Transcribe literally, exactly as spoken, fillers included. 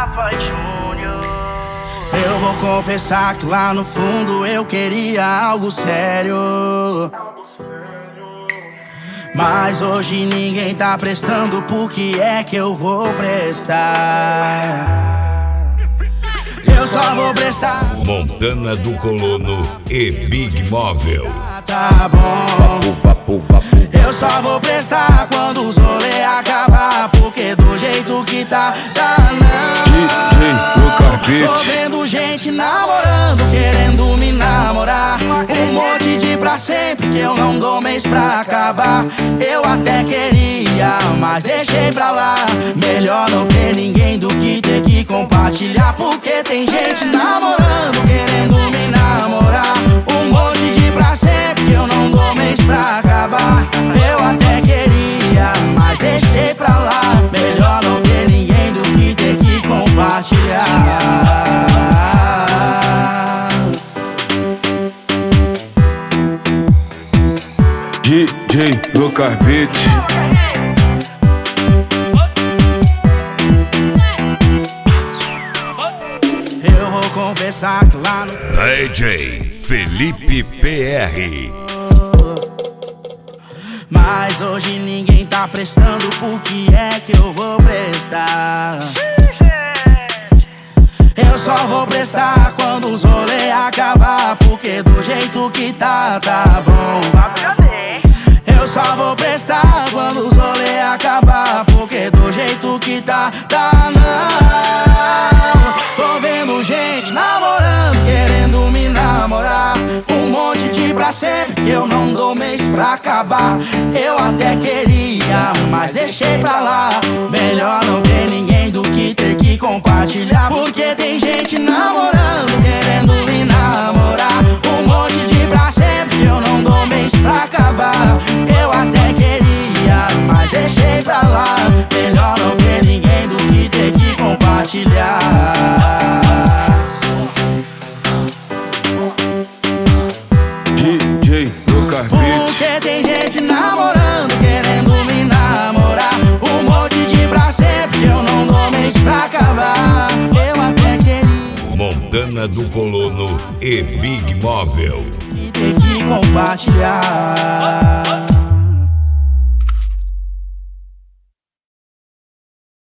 Rafa Júnior. Eu vou confessar que lá no fundo eu queria algo sério, mas hoje ninguém tá prestando, por que é que eu vou prestar? Eu só vou prestar Montana do Colono e Big Móvel. Tá bom. Eu só vou prestar quando os rolê acabar, porque do jeito que tá, tá não. Tô vendo gente namorando, querendo me namorar. Um monte de pra sempre que eu não dou mês pra acabar. Eu até queria, mas deixei pra lá. Melhor não ter ninguém do que ter que compartilhar, porque tem gente namorando, querendo me namorar. Um monte de pra sempre que eu não dou mês pra acabar. Eu até queria, mas deixei pra lá. Melhor não ter ninguém do que ter que compartilhar. D J Lucas Beats. Eu vou confessar que lá no D J Felipe P R. mas hoje ninguém tá prestando, por que é que eu vou prestar? Eu só vou prestar quando os rolê acabar, porque do jeito que tá, tá bom. Eu só vou prestar quando os rolê acabar, porque do jeito que tá, tá não. Tô vendo gente namorando, querendo me namorar. Um monte de pra sempre que eu não dou mês pra acabar. Eu até queria, mas deixei pra lá. Melhor não ter ninguém do que ter que compartilhar, porque tem gente namorando, querendo me namorar. Um monte de pra sempre que eu não dou mês pra acabar. Eu até queria, mas deixei pra lá. Melhor não ter ninguém do que ter que compartilhar. D J Lucas Beats. Porque tem gente namorando, querendo me namorar. Um monte de pra sempre que eu não dou mês pra acabar. Eu até queria, Montana do Colono e Big Móvel. e ter que compartilhar.